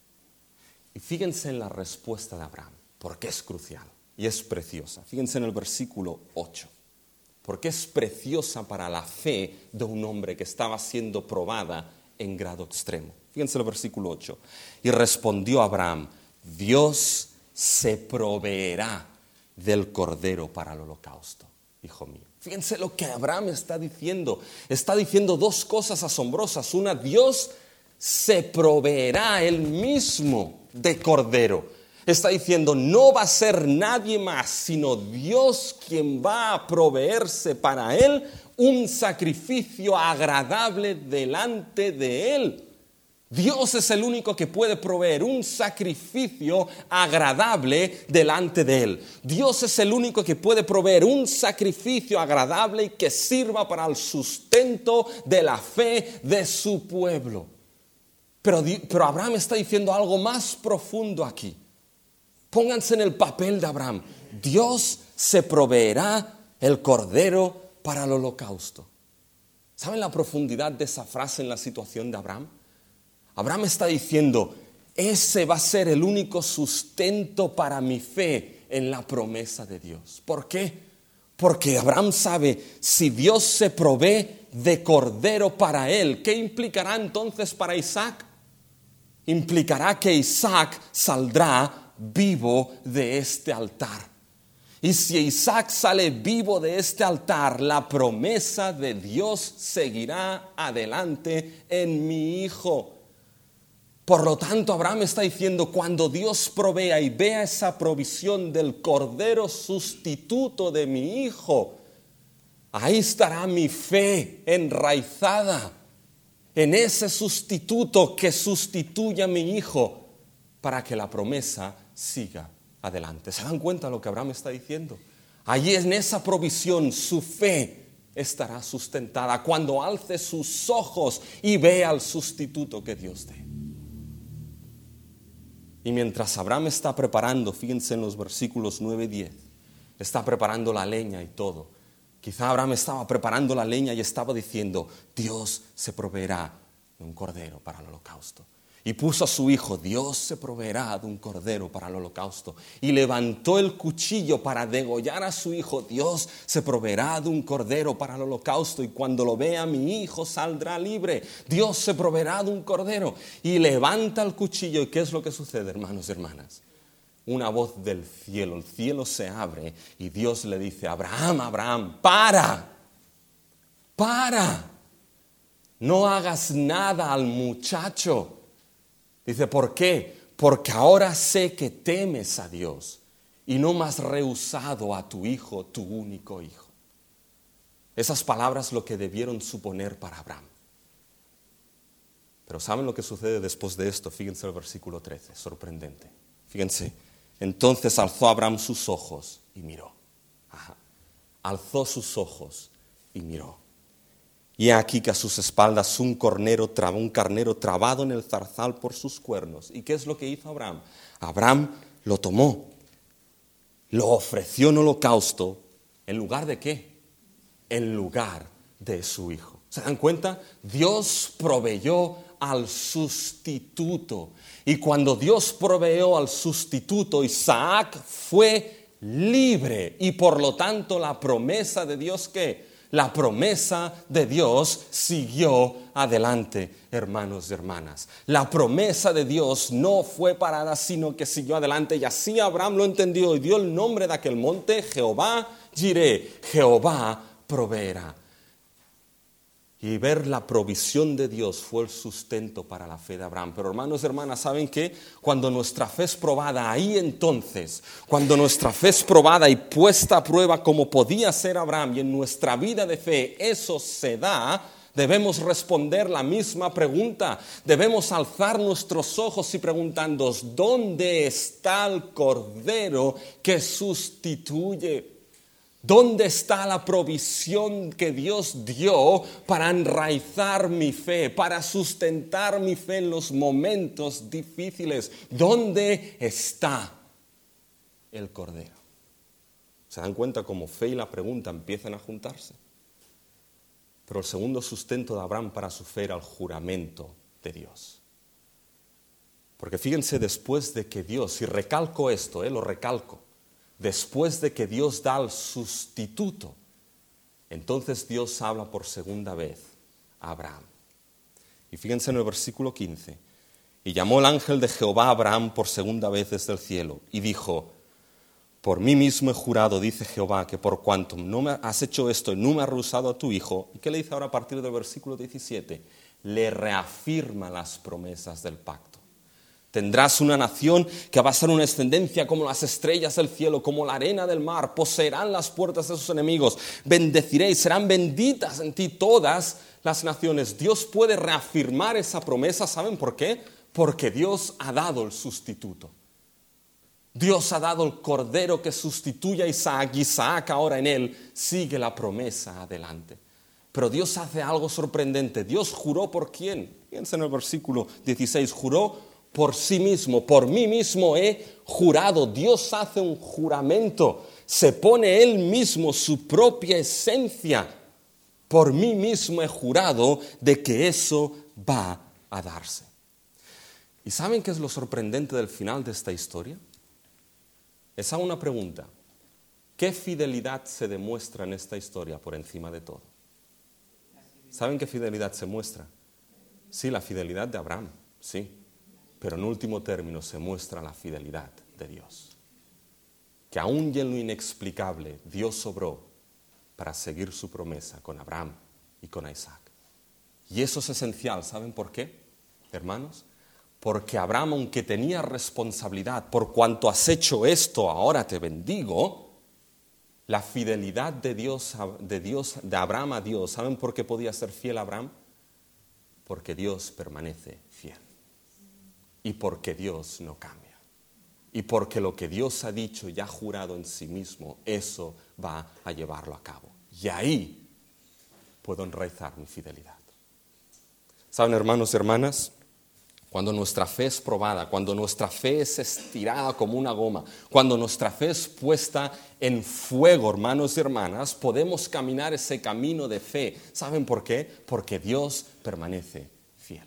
Y fíjense en la respuesta de Abraham, porque es crucial y es preciosa. Fíjense en el versículo ocho, porque es preciosa para la fe de un hombre que estaba siendo probada en grado extremo. Fíjense el versículo ocho. Y respondió Abraham, Dios se proveerá del cordero para el holocausto, hijo mío. Fíjense lo que Abraham está diciendo. Está diciendo dos cosas asombrosas. Una, Dios se proveerá él mismo de cordero. Está diciendo, no va a ser nadie más, sino Dios quien va a proveerse para él un sacrificio agradable delante de él. Dios es el único que puede proveer un sacrificio agradable delante de él. Dios es el único que puede proveer un sacrificio agradable y que sirva para el sustento de la fe de su pueblo. Pero, pero Abraham está diciendo algo más profundo aquí. Pónganse en el papel de Abraham. Dios se proveerá el cordero para el holocausto. ¿Saben la profundidad de esa frase en la situación de Abraham? Abraham está diciendo, ese va a ser el único sustento para mi fe en la promesa de Dios. ¿Por qué? Porque Abraham sabe, si Dios se provee de cordero para él, ¿qué implicará entonces para Isaac? Implicará que Isaac saldrá vivo de este altar. Y si Isaac sale vivo de este altar, la promesa de Dios seguirá adelante en mi hijo. Por lo tanto, Abraham está diciendo, cuando Dios provea y vea esa provisión del cordero sustituto de mi hijo, ahí estará mi fe enraizada en ese sustituto que sustituye a mi hijo para que la promesa siga adelante. ¿Se dan cuenta de lo que Abraham está diciendo? Allí en esa provisión su fe estará sustentada cuando alce sus ojos y vea al sustituto que Dios dé. Y mientras Abraham está preparando, fíjense en los versículos nueve y diez, está preparando la leña y todo. Quizá Abraham estaba preparando la leña y estaba diciendo, Dios se proveerá de un cordero para el holocausto. Y puso a su hijo, Dios se proveerá de un cordero para el holocausto. Y levantó el cuchillo para degollar a su hijo, Dios se proveerá de un cordero para el holocausto. Y cuando lo vea mi hijo saldrá libre, Dios se proveerá de un cordero. Y levanta el cuchillo. ¿Y qué es lo que sucede, hermanos y hermanas? Una voz del cielo, el cielo se abre y Dios le dice, Abraham, Abraham, para, para, no hagas nada al muchacho. Dice, ¿por qué? Porque ahora sé que temes a Dios y no me has rehusado a tu hijo, tu único hijo. Esas palabras lo que debieron suponer para Abraham. Pero ¿saben lo que sucede después de esto? Fíjense el versículo trece, sorprendente. Fíjense, entonces alzó Abraham sus ojos y miró. Ajá. Alzó sus ojos y miró. Y aquí que a sus espaldas un carnero, un carnero trabado en el zarzal por sus cuernos. ¿Y qué es lo que hizo Abraham? Abraham lo tomó, lo ofreció en holocausto. ¿En lugar de qué? En lugar de su hijo. ¿Se dan cuenta? Dios proveyó al sustituto. Y cuando Dios proveyó al sustituto, Isaac fue libre. Y por lo tanto la promesa de Dios, ¿qué? La promesa de Dios siguió adelante, hermanos y hermanas. La promesa de Dios no fue parada, sino que siguió adelante. Y así Abraham lo entendió y dio el nombre de aquel monte, Jehová Jireh, Jehová proveerá. Y ver la provisión de Dios fue el sustento para la fe de Abraham. Pero hermanos y hermanas, ¿saben qué? Cuando nuestra fe es probada, ahí entonces, cuando nuestra fe es probada y puesta a prueba como podía ser Abraham, y en nuestra vida de fe eso se da, debemos responder la misma pregunta. Debemos alzar nuestros ojos y preguntarnos, ¿dónde está el Cordero que sustituye? ¿Dónde está la provisión que Dios dio para enraizar mi fe, para sustentar mi fe en los momentos difíciles? ¿Dónde está el Cordero? ¿Se dan cuenta cómo fe y la pregunta empiezan a juntarse? Pero el segundo sustento de Abraham para su fe era el juramento de Dios. Porque fíjense, después de que Dios, y recalco esto, eh, lo recalco, después de que Dios da el sustituto, entonces Dios habla por segunda vez a Abraham. Y fíjense en el versículo quince. Y llamó el ángel de Jehová a Abraham por segunda vez desde el cielo y dijo, por mí mismo he jurado, dice Jehová, que por cuanto no me has hecho esto y no me has rehusado a tu hijo. ¿Y qué le dice ahora a partir del versículo diecisiete? Le reafirma las promesas del pacto. Tendrás una nación que va a ser una descendencia como las estrellas del cielo, como la arena del mar. Poseerán las puertas de sus enemigos. Bendeciréis, serán benditas en ti todas las naciones. Dios puede reafirmar esa promesa. ¿Saben por qué? Porque Dios ha dado el sustituto. Dios ha dado el Cordero que sustituye a Isaac. Y Isaac ahora en él sigue la promesa adelante. Pero Dios hace algo sorprendente. Dios juró por quién. Fíjense en el versículo dieciséis. Juró por sí mismo, por mí mismo he jurado. Dios hace un juramento, se pone Él mismo su propia esencia. Por mí mismo he jurado de que eso va a darse. ¿Y saben qué es lo sorprendente del final de esta historia? Esa es una pregunta. ¿Qué fidelidad se demuestra en esta historia por encima de todo? ¿Saben qué fidelidad se muestra? Sí, la fidelidad de Abraham, sí. Pero en último término se muestra la fidelidad de Dios. Que aún y en lo inexplicable, Dios obró para seguir su promesa con Abraham y con Isaac. Y eso es esencial, ¿saben por qué, hermanos? Porque Abraham, aunque tenía responsabilidad, por cuanto has hecho esto, ahora te bendigo, la fidelidad de Dios, de Dios, de Abraham a Dios, ¿saben por qué podía ser fiel a Abraham? Porque Dios permanece fiel. Y porque Dios no cambia. Y porque lo que Dios ha dicho y ha jurado en sí mismo, eso va a llevarlo a cabo. Y ahí puedo enraizar mi fidelidad. ¿Saben, hermanos y hermanas? Cuando nuestra fe es probada, cuando nuestra fe es estirada como una goma, cuando nuestra fe es puesta en fuego, hermanos y hermanas, podemos caminar ese camino de fe. ¿Saben por qué? Porque Dios permanece fiel.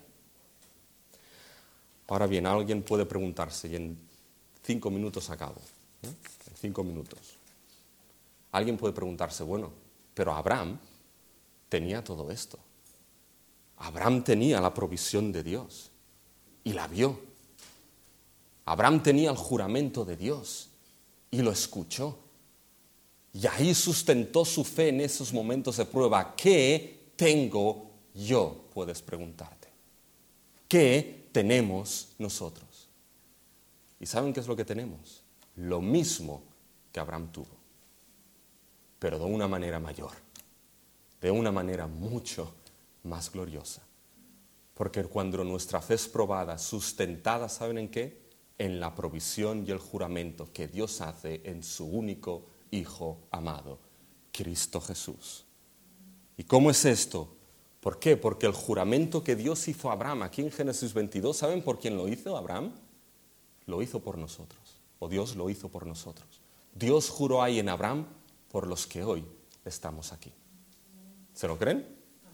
Ahora bien, alguien puede preguntarse, y en cinco minutos acabo, ¿eh? En cinco minutos. Alguien puede preguntarse, bueno, pero Abraham tenía todo esto. Abraham tenía la provisión de Dios y la vio. Abraham tenía el juramento de Dios y lo escuchó. Y ahí sustentó su fe en esos momentos de prueba. ¿Qué tengo yo? Puedes preguntarte. ¿Qué tenemos nosotros? ¿Y saben qué es lo que tenemos? Lo mismo que Abraham tuvo, pero de una manera mayor, de una manera mucho más gloriosa. Porque cuando nuestra fe es probada, sustentada, ¿saben en qué? En la provisión y el juramento que Dios hace en su único Hijo amado, Cristo Jesús. ¿Y cómo es esto? ¿Por qué? Porque el juramento que Dios hizo a Abraham, aquí en Génesis veintidós, ¿saben por quién lo hizo Abraham? Lo hizo por nosotros, o Dios lo hizo por nosotros. Dios juró ahí en Abraham por los que hoy estamos aquí. ¿Se lo creen?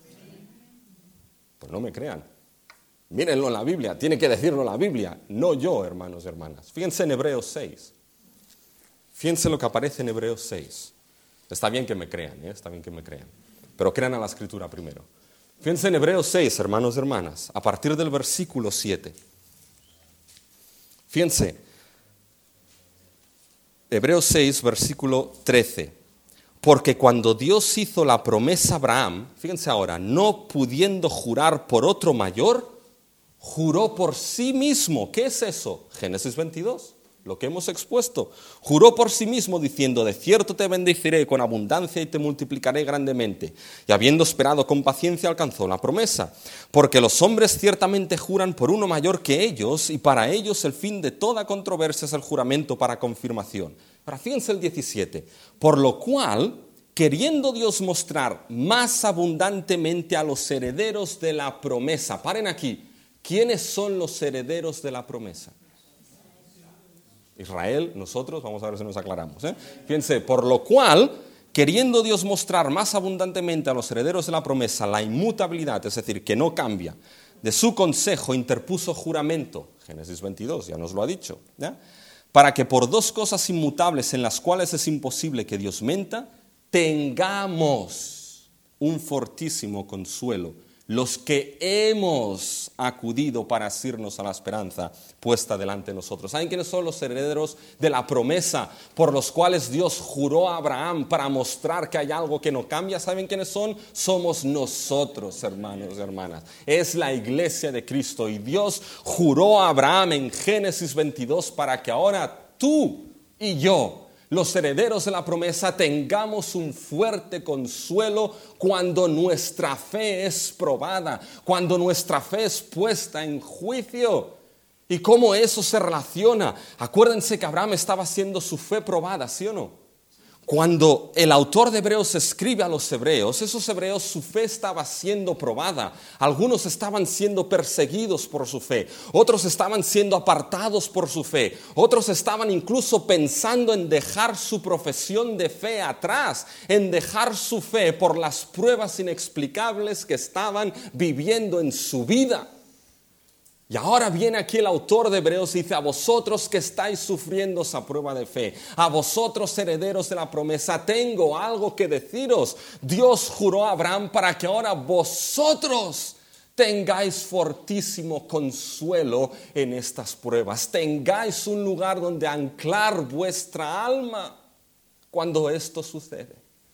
Pues no me crean. Mírenlo en la Biblia, tiene que decirlo la Biblia, no yo, hermanos y hermanas. Fíjense en Hebreos seis. Fíjense lo que aparece en Hebreos seis. Está bien que me crean, ¿eh? Está bien que me crean. pero crean a la Escritura primero. Fíjense en Hebreos seis, hermanos y hermanas, a partir del versículo siete. Fíjense, Hebreos seis, versículo trece. Porque cuando Dios hizo la promesa a Abraham, fíjense ahora, no pudiendo jurar por otro mayor, juró por sí mismo. ¿Qué es eso? Génesis veintidós, lo que hemos expuesto. Juró por sí mismo diciendo, de cierto te bendeciré con abundancia y te multiplicaré grandemente. Y habiendo esperado con paciencia alcanzó la promesa. Porque los hombres ciertamente juran por uno mayor que ellos, y para ellos el fin de toda controversia es el juramento para confirmación. Ahora fíjense el diecisiete. Por lo cual, queriendo Dios mostrar más abundantemente a los herederos de la promesa. Paren aquí. ¿Quiénes son los herederos de la promesa? Israel, nosotros, vamos a ver si nos aclaramos. ¿eh? Fíjense, por lo cual, queriendo Dios mostrar más abundantemente a los herederos de la promesa la inmutabilidad, es decir, que no cambia, de su consejo interpuso juramento, Génesis veintidós, ya nos lo ha dicho, ¿ya? Para que por dos cosas inmutables en las cuales es imposible que Dios menta, tengamos un fortísimo consuelo, los que hemos acudido para asirnos a la esperanza puesta delante de nosotros. ¿Saben quiénes son los herederos de la promesa por los cuales Dios juró a Abraham para mostrar que hay algo que no cambia? ¿Saben quiénes son? Somos nosotros, hermanos y hermanas. Es la iglesia de Cristo. Y Dios juró a Abraham en Génesis veintidós para que ahora tú y yo, los herederos de la promesa, tengamos un fuerte consuelo cuando nuestra fe es probada, cuando nuestra fe es puesta en juicio. ¿Y cómo eso se relaciona? Acuérdense que Abraham estaba haciendo su fe probada, ¿sí o no? Cuando el autor de Hebreos escribe a los hebreos, esos hebreos su fe estaba siendo probada. Algunos estaban siendo perseguidos por su fe, otros estaban siendo apartados por su fe, otros estaban incluso pensando en dejar su profesión de fe atrás, en dejar su fe por las pruebas inexplicables que estaban viviendo en su vida. Y ahora viene aquí el autor de Hebreos y dice, a vosotros que estáis sufriendo esa prueba de fe, a vosotros herederos de la promesa, tengo algo que deciros. Dios juró a Abraham para que ahora vosotros tengáis fortísimo consuelo en estas pruebas, tengáis un lugar donde anclar vuestra alma cuando esto sucede.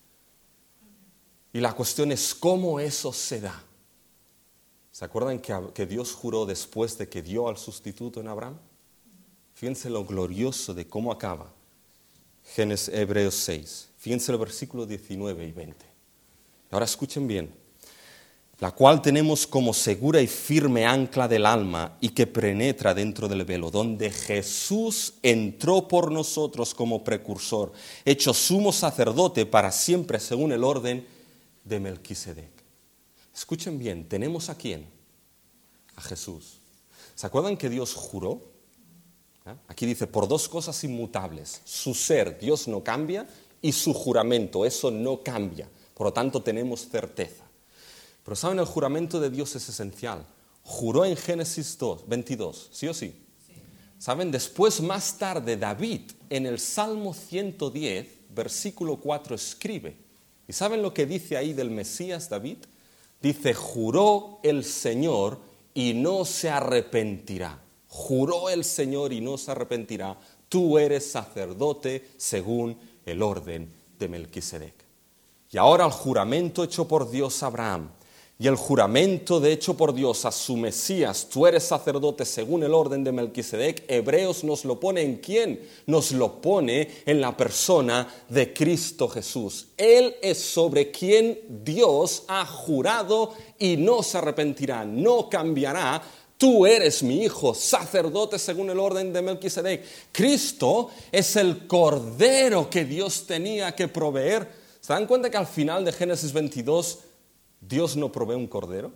Y la cuestión es cómo eso se da. ¿Se acuerdan que, que Dios juró después de que dio al sustituto en Abraham? Fíjense lo glorioso de cómo acaba Génesis, Hebreos seis. Fíjense el versículo diecinueve y veinte. Ahora escuchen bien. La cual tenemos como segura y firme ancla del alma y que penetra dentro del velo, donde Jesús entró por nosotros como precursor, hecho sumo sacerdote para siempre según el orden de Melquisedec. Escuchen bien, ¿tenemos a quién? A Jesús. ¿Se acuerdan que Dios juró? ¿Eh? Aquí dice, por dos cosas inmutables. Su ser, Dios no cambia, y su juramento, eso no cambia. Por lo tanto, tenemos certeza. Pero ¿saben? El juramento de Dios es esencial. Juró en Génesis veintidós, ¿sí o sí? Sí. ¿Saben? Después, más tarde, David, en el Salmo ciento diez, versículo cuatro, escribe. ¿Y saben lo que dice ahí del Mesías, David? Dice, juró el Señor y no se arrepentirá. Juró el Señor y no se arrepentirá. Tú eres sacerdote según el orden de Melquisedec. Y ahora el juramento hecho por Dios a Abraham y el juramento de hecho por Dios a su Mesías, tú eres sacerdote según el orden de Melquisedec, Hebreos nos lo pone ¿en quién? Nos lo pone en la persona de Cristo Jesús. Él es sobre quien Dios ha jurado y no se arrepentirá, no cambiará. Tú eres mi hijo, sacerdote según el orden de Melquisedec. Cristo es el cordero que Dios tenía que proveer. ¿Se dan cuenta que al final de Génesis veintidós Dios no provee un cordero?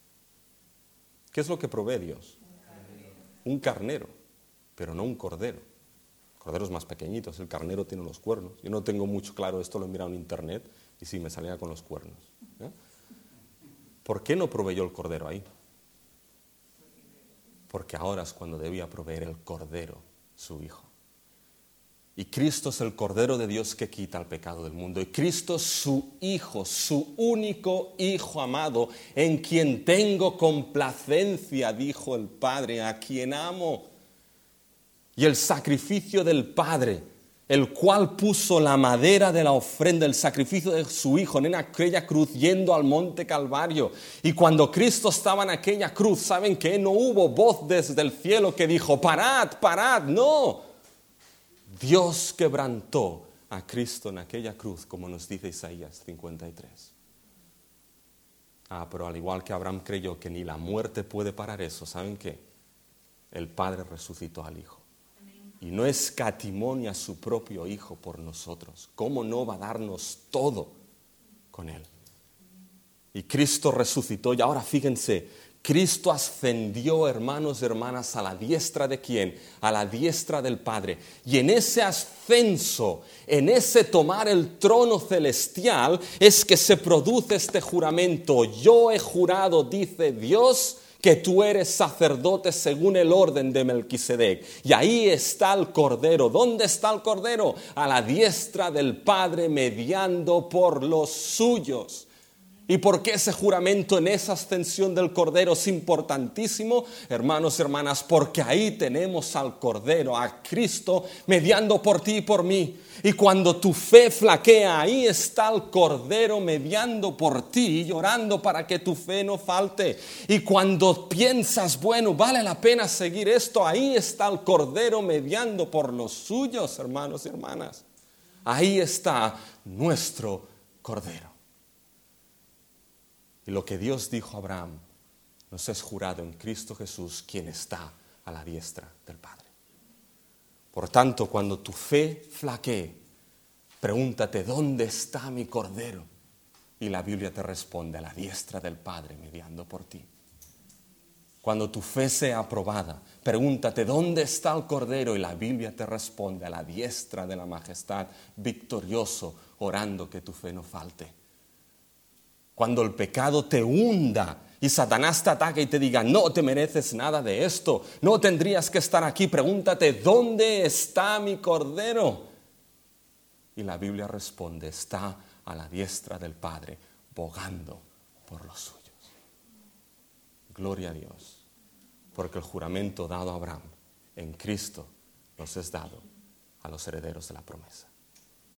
¿Qué es lo que provee Dios? Un carnero. Un carnero, pero no un cordero. El cordero es más pequeñito, el carnero tiene los cuernos. Yo no tengo mucho claro esto, lo he mirado en internet y sí, me salía con los cuernos. ¿Eh? ¿Por qué no proveyó el cordero ahí? Porque ahora es cuando debía proveer el cordero, su hijo. Y Cristo es el Cordero de Dios que quita el pecado del mundo. Y Cristo es su Hijo, su único Hijo amado, en quien tengo complacencia, dijo el Padre, a quien amo. Y el sacrificio del Padre, el cual puso la madera de la ofrenda, el sacrificio de su Hijo en aquella cruz yendo al monte Calvario. Y cuando Cristo estaba en aquella cruz, ¿saben qué? No hubo voz desde el cielo que dijo, parad, parad, no. Dios quebrantó a Cristo en aquella cruz, como nos dice Isaías cincuenta y tres. Ah, pero al igual que Abraham creyó que ni la muerte puede parar eso, ¿saben qué? El Padre resucitó al Hijo. Y no escatimó ni a su propio Hijo por nosotros. ¿Cómo no va a darnos todo con Él? Y Cristo resucitó. Y ahora fíjense, Cristo ascendió, hermanos y hermanas, a la diestra de ¿quién? A la diestra del Padre. Y en ese ascenso, en ese tomar el trono celestial, es que se produce este juramento. Yo he jurado, dice Dios, que tú eres sacerdote según el orden de Melquisedec. Y ahí está el Cordero. ¿Dónde está el Cordero? A la diestra del Padre, mediando por los suyos. ¿Y por qué ese juramento en esa ascensión del Cordero es importantísimo? Hermanos y hermanas, porque ahí tenemos al Cordero, a Cristo, mediando por ti y por mí. Y cuando tu fe flaquea, ahí está el Cordero mediando por ti, llorando para que tu fe no falte. Y cuando piensas, bueno, vale la pena seguir esto, ahí está el Cordero mediando por los suyos, hermanos y hermanas. Ahí está nuestro Cordero. Y lo que Dios dijo a Abraham nos es jurado en Cristo Jesús, quien está a la diestra del Padre. Por tanto, cuando tu fe flaquee, pregúntate, ¿dónde está mi Cordero? Y la Biblia te responde, a la diestra del Padre, mediando por ti. Cuando tu fe sea aprobada, pregúntate, ¿dónde está el Cordero? Y la Biblia te responde, a la diestra de la majestad, victorioso, orando que tu fe no falte. Cuando el pecado te hunda y Satanás te ataca y te diga, no te mereces nada de esto, no tendrías que estar aquí, pregúntate, ¿dónde está mi Cordero? Y la Biblia responde, está a la diestra del Padre, bogando por los suyos. Gloria a Dios, porque el juramento dado a Abraham en Cristo nos es dado a los herederos de la promesa.